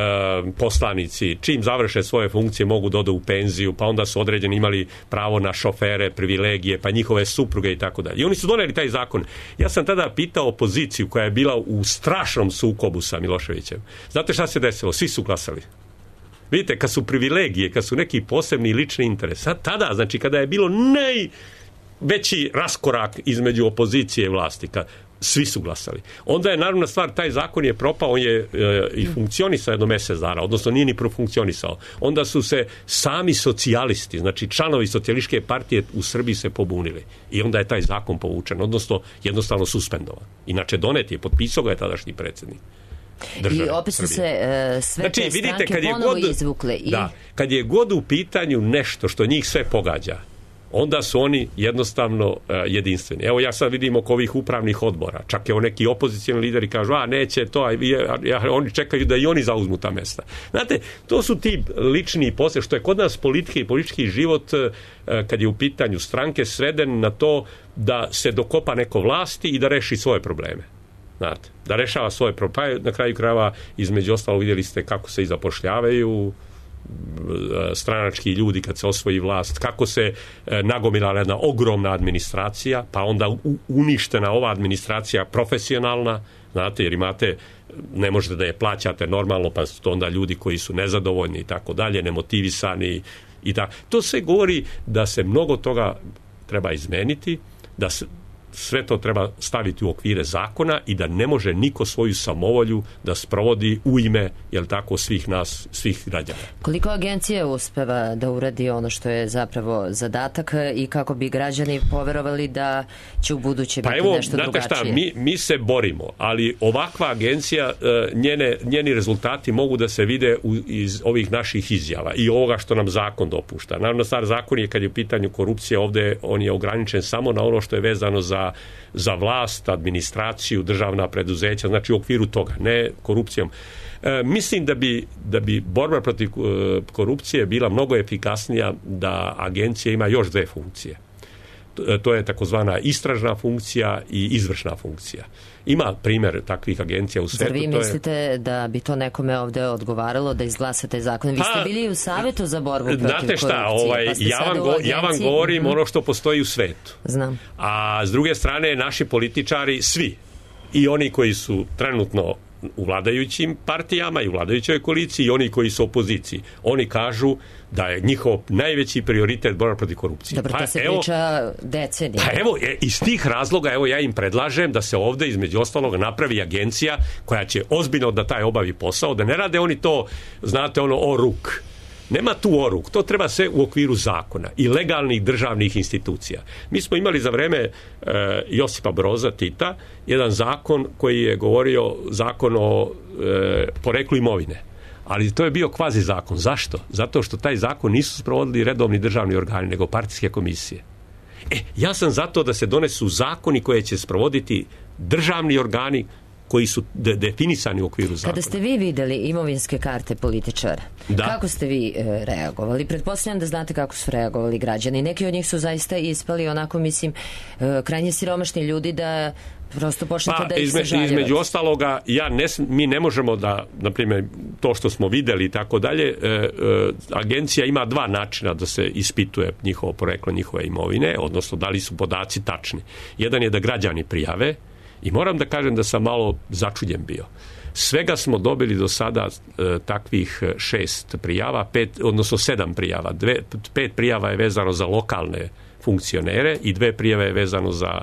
poslanici, čim završe svoje funkcije mogu da odu u penziju, pa onda su određeni imali pravo na šofere, privilegije, pa njihove supruge i tako dalje. I oni su doneli taj zakon. Ja sam tada pitao opoziciju koja je bila u strašnom sukobu sa Miloševićem. Znate šta se desilo? Svi su glasali. Vidite, kad su privilegije, kad su neki posebni lični interes, a tada, znači kada je bilo najveći raskorak između opozicije i vlasti, kad svi su glasali. Onda je naravno stvar, taj zakon je propao, on je e, i funkcionisao jedno mjesec dana, odnosno nije ni profunkcionisao. Onda su se sami socijalisti, znači članovi socijalističke partije u Srbiji se pobunili. I onda je taj zakon povučen, odnosno jednostavno suspendovan. Inače donet je, potpisao ga je tadašnji predsjednik. I opet su se uh, sve znači, te vidite, stranke kad je ponovo god, izvukle. I... Da, kad je god u pitanju nešto što njih sve pogađa, onda su oni jednostavno uh, jedinstveni. Evo ja sad vidim oko ovih upravnih odbora. Čak evo neki opozicijni lideri kažu, a neće to, a, a, a oni čekaju da i oni zauzmu ta mesta. Znate, to su ti lični posle, što je kod nas politike i politički život, uh, kad je u pitanju stranke, sveden na to da se dokopa neko vlasti i da reši svoje probleme. Znate, da rešava svoje probleme. Na kraju krajeva, između ostalo, vidjeli ste kako se i zapošljavaju stranački ljudi kad se osvoji vlast, kako se nagomilala jedna ogromna administracija, pa onda uništena ova administracija profesionalna, znate, jer imate, ne možete da je plaćate normalno, pa su to onda ljudi koji su nezadovoljni i tako dalje, nemotivisani i tako. To sve govori da se mnogo toga treba izmeniti, da se sve to treba staviti u okvire zakona i da ne može niko svoju samovolju da sprovodi u ime, jel tako, svih nas, svih građana. Koliko agencija uspeva da uradi ono što je zapravo zadatak i kako bi građani poverovali da će u buduće biti pa evo, nešto drugačije? Pa evo, znate šta, mi, mi se borimo, ali ovakva agencija, njene, njeni rezultati mogu da se vide u, iz ovih naših izjava i ovoga što nam zakon dopušta. Naravno, star zakon je, kad je u pitanju korupcije, ovdje on je ograničen samo na ono što je vezano za za vlast, administraciju, državna preduzeća, znači u okviru toga, ne korupcijom. E, mislim da bi, da bi borba protiv e, korupcije bila mnogo efikasnija da agencija ima još dve funkcije. To, to je takozvana istražna funkcija i izvršna funkcija. Ima primjer takvih agencija u svetu. Zar vi to mislite je... da bi to nekome ovdje odgovaralo da izglasate zakon? Vi ste bili u savjetu za borbu protiv znate šta, korupcije. ovaj, Pa ja, vam go, ja vam govorim mm-hmm. ono što postoji u svetu. Znam. A s druge strane, naši političari, svi, i oni koji su trenutno u vladajućim partijama i u vladajućoj koaliciji i oni koji su u opoziciji, oni kažu da je njihov najveći prioritet borba protiv korupcije. Dobro, to pa, se evo, priča decenija. Pa evo, iz tih razloga, evo ja im predlažem da se ovdje između ostalog napravi agencija koja će ozbiljno da taj obavi posao, da ne rade oni to, znate, ono o ruk. Nema tu oruk, to treba sve u okviru zakona i legalnih državnih institucija. Mi smo imali za vreme e, Josipa Broza Tita jedan zakon koji je govorio zakon o e, poreklu imovine. Ali to je bio kvazi zakon. Zašto? Zato što taj zakon nisu sprovodili redovni državni organi, nego partijske komisije. E, ja sam zato da se donesu zakoni koje će sprovoditi državni organi koji su de- definisani u okviru zakona. Kada ste vi vidjeli imovinske karte političara, da. Kako ste vi e, reagovali? Pretpostavljam da znate kako su reagovali građani. Neki od njih su zaista ispali onako, mislim, e, krajnje siromašni ljudi da prosto počnete pa, da ih izme, sažaljevate. Između ostaloga, ja ne, mi ne možemo da, na primjer, to što smo vidjeli i tako dalje, e, e, agencija ima dva načina da se ispituje njihovo poreklo, njihove imovine, odnosno da li su podaci tačni. Jedan je da građani prijave. I moram da kažem da sam malo začuđen bio. Svega smo dobili do sada e, takvih šest prijava, pet, odnosno sedam prijava. Dve, pet prijava je vezano za lokalne funkcionere i dve prijave je vezano za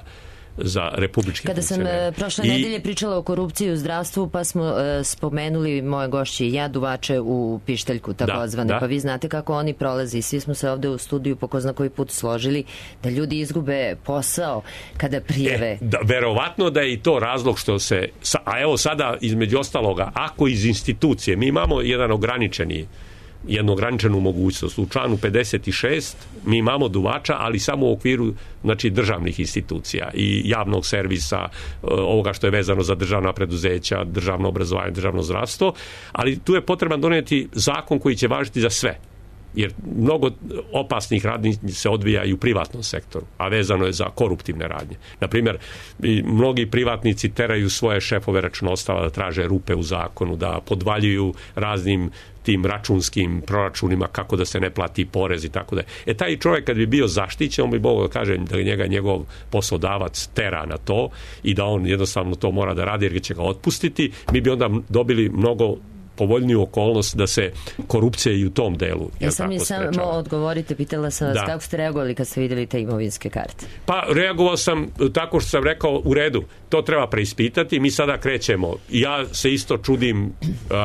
za republičke Kada funkcionere. sam prošle I... nedelje pričala o korupciji u zdravstvu, pa smo uh, spomenuli moje gošće i ja duvače u pištaljku takozvane, da, da. Pa vi znate kako oni prolazi. Svi smo se ovdje u studiju po ko zna koji put složili da ljudi izgube posao kada prijeve. E, da, verovatno da je i to razlog što se, a evo sada između ostaloga, ako iz institucije, mi imamo jedan ograničeni jednu ograničenu mogućnost. U članu pedeset šest mi imamo duvača, ali samo u okviru, znači, državnih institucija i javnog servisa, ovoga što je vezano za državna preduzeća, državno obrazovanje, državno zdravstvo, ali tu je potreban donijeti zakon koji će važiti za sve. jer mnogo opasnih radnji se odvija i u privatnom sektoru, a vezano je za koruptivne radnje. Naprimjer, mnogi privatnici teraju svoje šefove računovodstava da traže rupe u zakonu, da podvaljuju raznim tim računskim proračunima kako da se ne plati porez i tako da. E taj čovjek kad bi bio zaštićen, on bi mogao da kaže da njega njegov poslodavac tera na to i da on jednostavno to mora da radi jer će ga otpustiti, mi bi onda dobili mnogo povoljniju okolnost da se korupcija i u tom delu ja sam mi samo odgovorite, pitala sam vas da. Kako ste reagovali kad ste vidjeli te imovinske karte? Pa reagovao sam tako što sam rekao u redu, to treba preispitati, mi sada krećemo. Ja se isto čudim uh,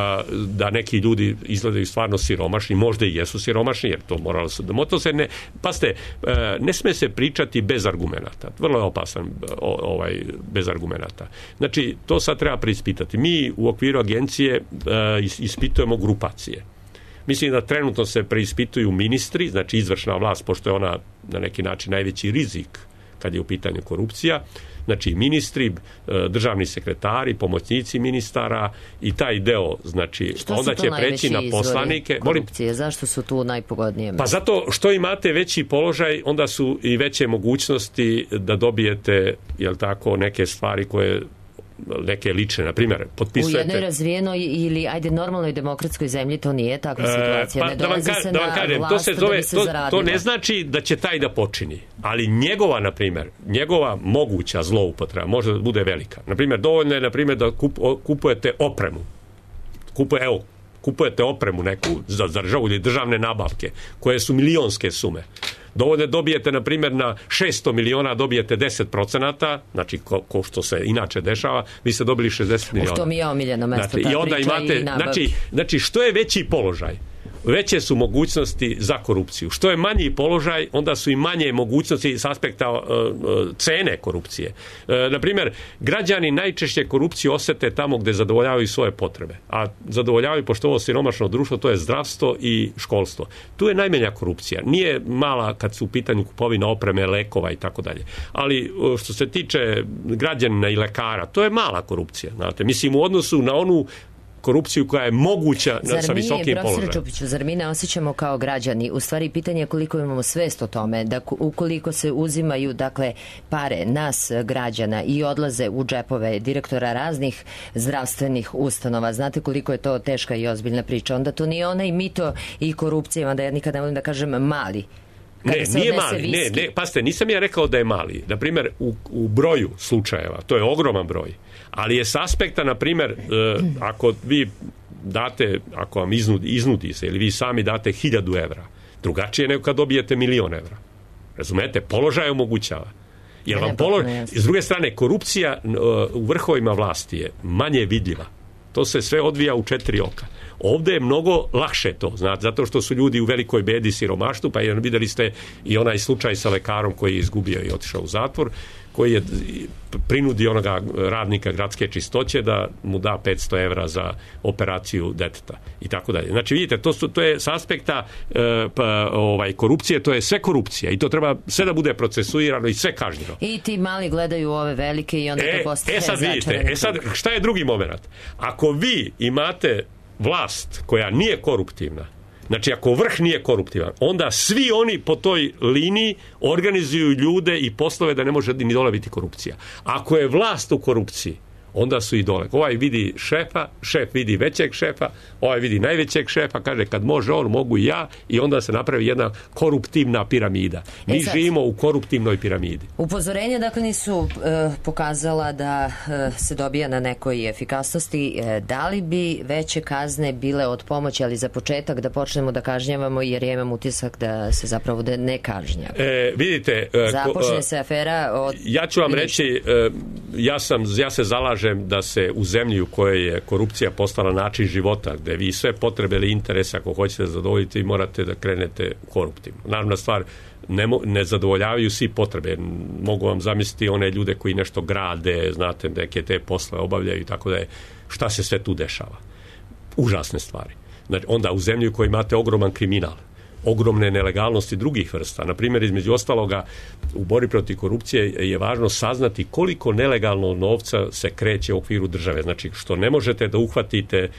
da neki ljudi izgledaju stvarno siromašni, možda i jesu siromašni, jer to moralo se... To se ne, paste, uh, ne sme se pričati bez argumenata. Vrlo je opasan o, ovaj, bez argumenata. Znači, to sad treba preispitati. Mi u okviru agencije uh, ispitujemo grupacije. Mislim da trenutno se preispituju ministri, znači izvršna vlast, pošto je ona na neki način najveći rizik kad je u pitanju korupcija, znači ministri, državni sekretari, pomoćnici ministara i taj deo, znači onda će preći na poslanike. Korupcije? Molim, zašto su tu najpogodnije? Pa zato što imate veći položaj, onda su i veće mogućnosti da dobijete, jel tako, neke stvari koje neke lične, na primjer, potpisujete... U jednoj razvijenoj ili, ajde, normalnoj demokratskoj zemlji to nije takva situacija. E, pa, ne dolazi da se da na kažem, vlast to se zove, da bi se to, zaradilo. To ne znači da će taj da počini, ali njegova, na primjer, njegova moguća zloupotreba može da bude velika. Na primjer, dovoljno je, na primjer, da kup, kupujete opremu. Kupuje, evo, kupujete opremu neku za državu ili državne nabavke, koje su milionske sume. Dovoljno dobijete, na primjer, na šesto miliona dobijete deset procenata, znači ko, ko što se inače dešava, vi ste dobili šezdeset miliona. U to mi je omiljeno mesto, znači, ta i onda priča imate, i nabavke. znači, znači, što je veći položaj, veće su mogućnosti za korupciju. Što je manji položaj, onda su i manje mogućnosti s aspekta uh, cene korupcije. Uh, na primjer, građani najčešće korupciju osete tamo gde zadovoljavaju svoje potrebe. A zadovoljavaju, pošto ovo siromašno društvo, to je zdravstvo i školstvo. Tu je najmanja korupcija. Nije mala kad su u pitanju kupovina opreme, lekova i tako dalje. Ali uh, što se tiče građanina i lekara, to je mala korupcija. Znate, mislim, u odnosu na onu korupciju koja je moguća zar sa visokim položajem. Čupiću, zar mi ne osjećamo kao građani? U stvari, pitanje je koliko imamo svest o tome, da ukoliko se uzimaju, dakle, pare nas, građana, i odlaze u džepove direktora raznih zdravstvenih ustanova, znate koliko je to teška i ozbiljna priča. Onda to nije onaj mito i korupcija, onda ja nikada ne volim da kažem mali. Ne, nije mali, ne, ne, pasite, nisam ja rekao da je mali. Na primjer, u, u broju slučajeva, to je ogroman broj, ali je s aspekta, na primjer, e, ako vi date, ako vam iznudi, iznudi se, ili vi sami date hiljadu evra, drugačije nego kad dobijete milion evra. Razumete? Položaj omogućava. Jer vam položaj, s druge strane, korupcija e, u vrhovima vlasti je manje vidljiva. To se sve odvija u četiri oka. Ovdje je mnogo lakše to, znate, zato što su ljudi u velikoj bedi, siromaštvu, pa je, vidjeli ste i onaj slučaj sa lekarom koji je izgubio i otišao u zatvor, koji je prinudio onoga radnika gradske čistoće da mu da petsto evra za operaciju deteta i tako dalje. Znači, vidite, to, su, to je s aspekta e, pa, ovaj, korupcije, to je sve korupcija i to treba sve da bude procesuirano i sve kažnjeno. I ti mali gledaju ove velike i onda e, to postaje e sad vidite, e sad, šta je drugi moment? Ako vi imate vlast koja nije koruptivna, znači ako vrh nije koruptivan, onda svi oni po toj liniji organizuju ljude i poslove da ne može ni dole biti korupcija. Ako je vlast u korupciji, onda su i dole. Ovaj vidi šefa, šef vidi većeg šefa, ovaj vidi najvećeg šefa, kaže kad može on, mogu i ja, i onda se napravi jedna koruptivna piramida. Mi e sad, živimo u koruptivnoj piramidi. Upozorenja, dakle, nisu e, pokazala da e, se dobija na nekoj efikasnosti. E, da li bi veće kazne bile od pomoći, ali za početak da počnemo da kažnjavamo, jer ja imam utisak da se zapravo da ne kažnjava. E, vidite... E, Započne se afera od... Ja ću vam reći, e, ja, sam, ja se zalažem da se u zemlji u kojoj je korupcija postala način života, gde vi sve potrebe ili interese ako hoćete zadovoljiti, vi morate da krenete koruptivno. Naravna stvar, ne, ne zadovoljavaju svi potrebe. Mogu vam zamisliti one ljude koji nešto grade, znate, neke te posle obavljaju i tako da je, šta se sve tu dešava. Užasne stvari. Znači, onda u zemlji u kojoj imate ogroman kriminal, ogromne nelegalnosti drugih vrsta. Na primjer, između ostaloga, u borbi protiv korupcije je važno saznati koliko nelegalno novca se kreće u okviru države. Znači, što ne možete da uhvatite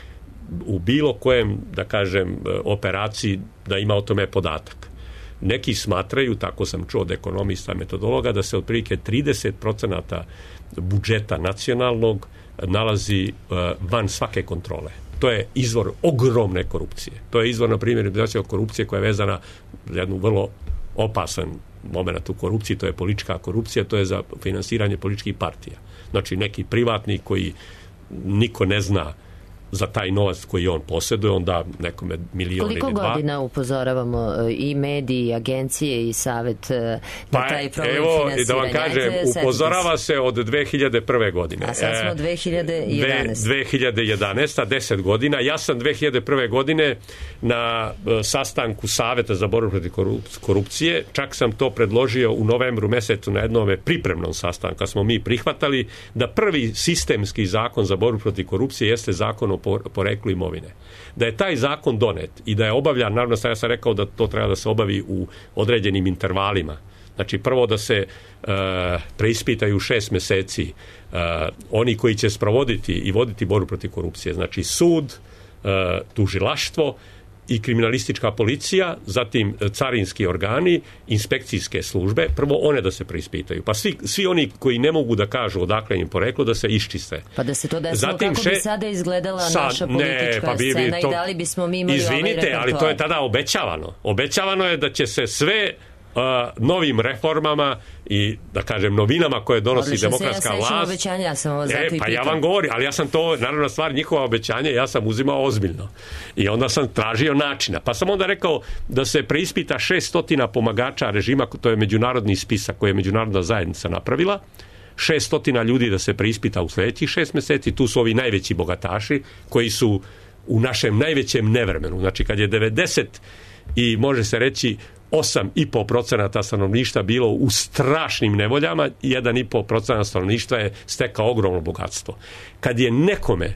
u bilo kojem, da kažem, operaciji da ima o tome podatak. Neki smatraju, tako sam čuo od ekonomista, metodologa, da se otprilike trideset procenata budžeta nacionalnog nalazi van svake kontrole. To je izvor ogromne korupcije. To je izvor, na primjer, korupcije koja je vezana za jednu vrlo opasan moment u korupciji, to je politička korupcija, to je za finansiranje političkih partija. Znači, neki privatnik koji niko ne zna za taj novac koji on posjeduje, on da nekome milion ili dva. Koliko godina upozoravamo i mediji, i agencije i savjet na pa, taj problem evo, finansiranja? Da vam kažem, Ajde, upozorava se od dve hiljade prve godine. A sad smo dve hiljade jedanaeste. dve hiljade jedanaeste, deset godina. Ja sam dve hiljade prve godine na sastanku Saveta za borbu protiv korupcije, čak sam to predložio u novembru mesecu na jednom pripremnom sastanku, kad smo mi prihvatali da prvi sistemski zakon za borbu protiv korupcije jeste zakon o poreklu imovine. Da je taj zakon donet i da je obavljan, naravno ja sam rekao da to treba da se obavi u određenim intervalima. Znači prvo da se uh, preispitaju šest meseci uh, oni koji će sprovoditi i voditi borbu protiv korupcije. Znači sud, uh, tužilaštvo i kriminalistička policija, zatim carinski organi, inspekcijske službe, prvo one da se preispitaju. Pa svi, svi oni koji ne mogu da kažu odakle im poreklo, da se iščiste. Pa da se to desilo, zatim kako še... bi sada izgledala Sad, naša politička ne, pa bi, scena to... i da li bismo mi imali Izvinite, ovaj repertoar? ali to je tada obećavano. Obećavano je da će se sve Uh, novim reformama i, da kažem, novinama koje donosi Odlično demokratska se, ja vlast. Obećanja, ja sam ovo zato e, i pa pitam. ja vam govorim, ali ja sam to, naravno stvar, njihova obećanja, ja sam uzimao ozbiljno. I onda sam tražio načina. Pa sam onda rekao da se preispita šeststotina pomagača režima, to je međunarodni spisak koji je međunarodna zajednica napravila, šeststotina ljudi da se preispita u sljedećih šest meseci, tu su ovi najveći bogataši koji su u našem najvećem nevremenu. Znači kad je devedeset i može se reći osam i po procenata stanovništva bilo u strašnim nevoljama, jedan i po procenata stanovništva je stekao ogromno bogatstvo. Kad je nekome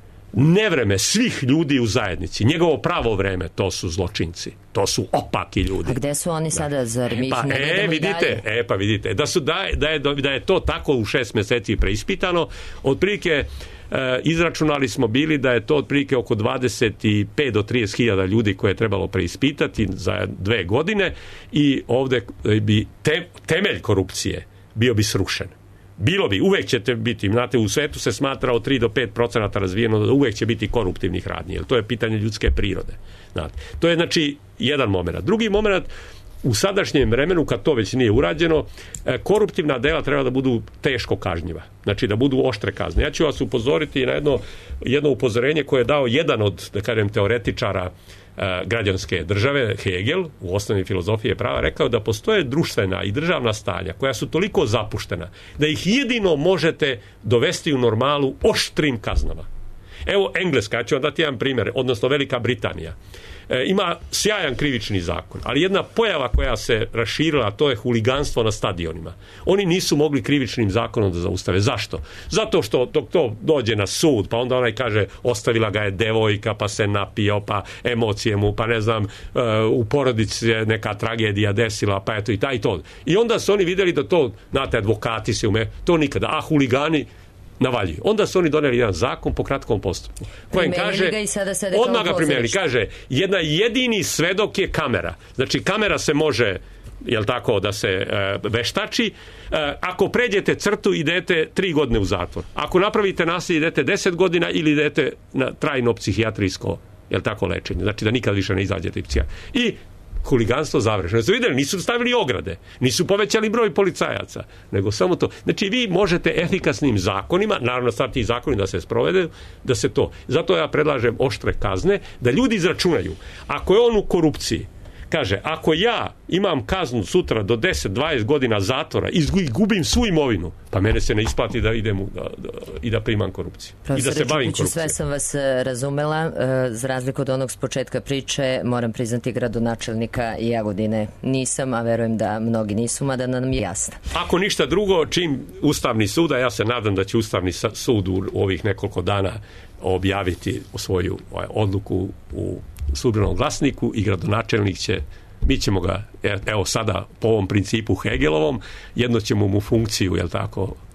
nevreme svih ljudi u zajednici, njegovo pravo vreme, to su zločinci, to su opaki ljudi. A gde su oni sada, da. Zar mi ih pa, ne gledamo e, vidite, dalje? E, pa vidite, da, su, da, da, je, da je to tako u šest meseci preispitano, otprilike E, izračunali smo bili da je to otprilike oko dvadeset pet do trideset hiljada ljudi koje je trebalo preispitati za dve godine i ovdje bi te, temelj korupcije bio bi srušen. Bilo bi, uvek ćete biti, znate, u svetu se smatra od tri do pet procenata razvijeno da uvek će biti koruptivnih radnji, jer to je pitanje ljudske prirode. Znate. To je, znači, jedan moment. Drugi moment, u sadašnjem vremenu, kad to već nije urađeno, koruptivna dela treba da budu teško kažnjiva. Znači da budu oštre kazne. Ja ću vas upozoriti na jedno, jedno upozorenje koje je dao jedan od, da kažem, teoretičara eh, građanske države, Hegel, u osnovi filozofije prava, rekao da postoje društvena i državna stanja koja su toliko zapuštena da ih jedino možete dovesti u normalu oštrim kaznama. Evo Engleska, ja ću vam dati jedan primjer, odnosno Velika Britanija. E, ima sjajan krivični zakon, ali jedna pojava koja se raširila, to je huliganstvo na stadionima. Oni nisu mogli krivičnim zakonom da zaustave. Zašto? Zato što dok to dođe na sud, pa onda onaj kaže ostavila ga je devojka, pa se napio, pa emocije mu, pa ne znam, u porodici je neka tragedija desila, pa eto i taj to. I onda su oni vidjeli da to, znate, advokati se ume, to nikada, a huligani navaljuju. Onda su oni doneli jedan zakon po kratkom postupku. Kojem kaže, odmah ga primjerili, kaže, jedna jedini svedok je kamera. Znači, kamera se može, jel tako, da se e, veštači. E, ako pređete crtu, idete tri godine u zatvor. Ako napravite nasilje, idete deset godina ili idete na trajno psihijatrijsko, jel tako, lečenje. Znači, da nikad više ne izađete iz psihijatra. I huliganstvo završeno. Su vidjeli, nisu stavili ograde, nisu povećali broj policajaca, nego samo to. Znači, vi možete efikasnim zakonima, naravno sad ti zakoni da se sprovede, da se to. Zato ja predlažem oštre kazne, da ljudi izračunaju. Ako je on u korupciji, kaže, ako ja imam kaznu sutra do deset do dvadeset godina zatvora i gubim svu imovinu, pa mene se ne isplati da idem u, da, da, i da primam korupciju. Profesor I da se bavim korupcijom. Sve sam vas razumela. Za razliku od onog s početka priče, moram priznati gradonačelnika Jagodine nisam, a verujem da mnogi nisu, mada nam je jasno. Ako ništa drugo, čim Ustavni sud, a ja se nadam da će Ustavni sud u ovih nekoliko dana objaviti svoju odluku u Službenom glasniku i gradonačelnik će, mi ćemo ga, evo sada po ovom principu Hegelovom, jedno ćemo mu funkciju, jel tako,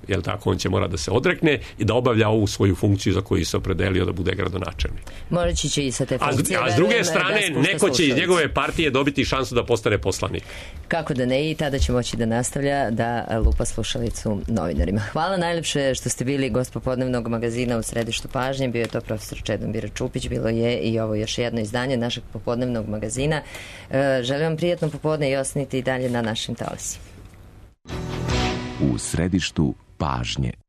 jel tako, on će mora da se odrekne i da obavlja ovu svoju funkciju za koju se opredelio da bude gradonačelnik. Moraći će i sa te funkcije. A, a s druge strane, neko će iz njegove partije dobiti šansu da postane poslanik. Kako da ne, i tada će moći da nastavlja da lupa slušalicu novinarima. Hvala najlepše što ste bili gost popodnevnog magazina u središtu pažnje. Bio je to profesor Čedomir Čupić, bilo je i ovo još jedno izdanje našeg popodnevnog magazina. Želim vam prijatno popodne i ostanite i dalje na našim talasima. U središtu pažnje.